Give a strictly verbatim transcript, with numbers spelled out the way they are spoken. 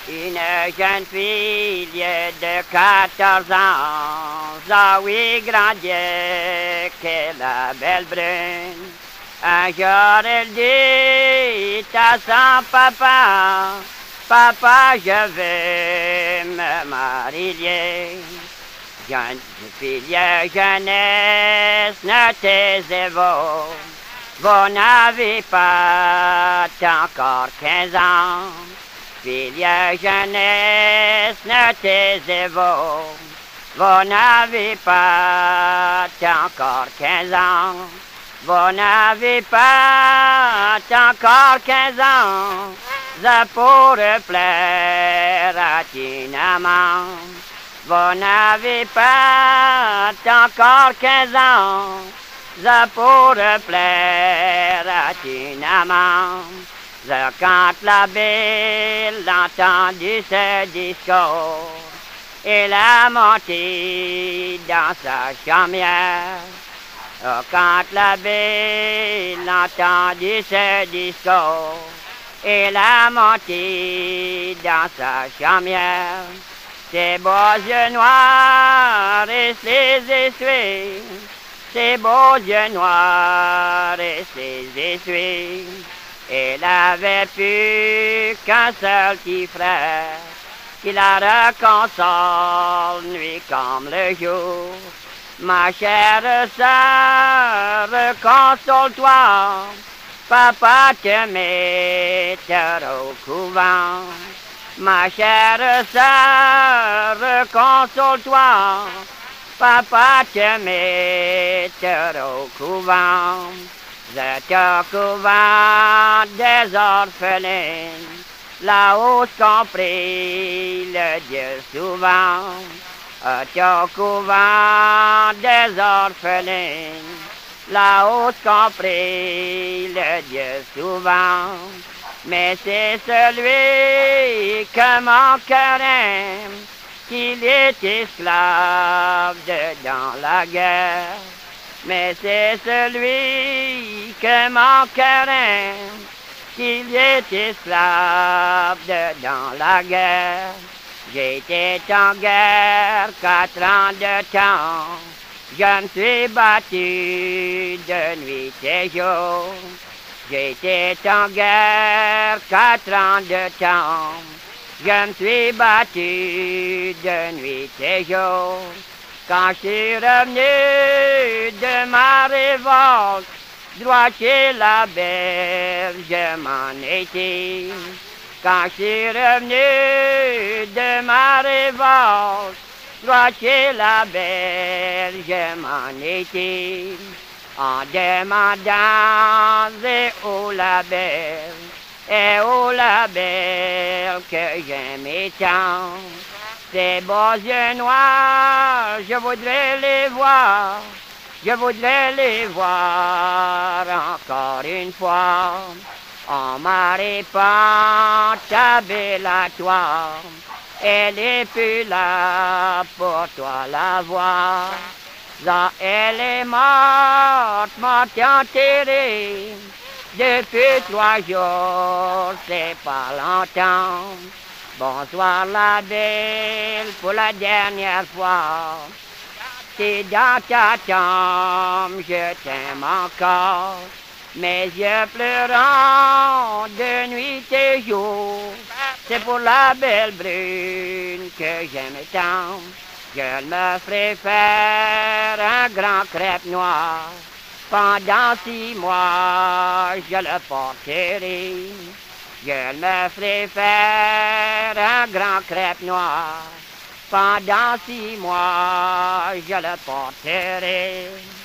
Une jeune fille de quatorze ans, Zoé Grandier, qu'est la belle brune. Un jour elle dit à son papa, papa je veux me marier. Jeune fille jeunesse, ne taisez-vous, vous n'avez pas encore quinze ans. Fille jeunesse, ne taisez-vous, vous n'avez pas encore quinze ans. Vous n'avez pas encore quinze ans, je pourrais plaire à une amant. Vous n'avez pas encore quinze ans, je pourrais plaire à une amant. Je quand la belle entendit ce discours, elle a monté dans sa chaumière. Quand la belle entendit ce discours, elle a monté dans sa chaumière. Ses beaux yeux noirs et ses essuies, ses beaux yeux noirs et ses essuies. Elle avait plus qu'un seul petit frère, qui la réconfort nuit comme le jour. Ma chère sœur, console-toi, papa te mettra au couvent. Ma chère sœur, console-toi, papa te mettra au couvent. C'est au couvent des orphelines, là-haut compris le Dieu souvent. Au couvent des orphelines, là-haut compris le Dieu souvent. Mais c'est celui que mon cœur aime, qu'il est esclave de dans la guerre. Mais c'est celui que mon cœur aime, qu'il est esclave de dans la guerre. J'étais en guerre quatre ans de temps, je me suis battu de nuit et jour. J'étais en guerre quatre ans de temps, je me suis battu de nuit et jour. Quand je suis revenu de ma révolte, droit chez la belle, je m'en étais. Quand je suis revenu de ma révolte, droit chez la belle, je m'en étais. En demandant et où la belle, et où la belle que j'aimais tant. Ces beaux yeux noirs, je voudrais les voir, je voudrais les voir encore une fois. En ma répand ta belle à toi, elle est plus là pour toi la voir. Là elle est morte, morte enterrée, depuis trois jours, c'est pas longtemps. Bonsoir la belle, pour la dernière fois, c'est dans ta tombe, je t'aime encore. Mes yeux pleurant de nuit et jour, c'est pour la belle brune que j'aime tant. Je me ferai faire un grand crêpe noir, pendant six mois je le porterai. Je me ferai faire un grand crêpe noir, pendant six mois je le porterai.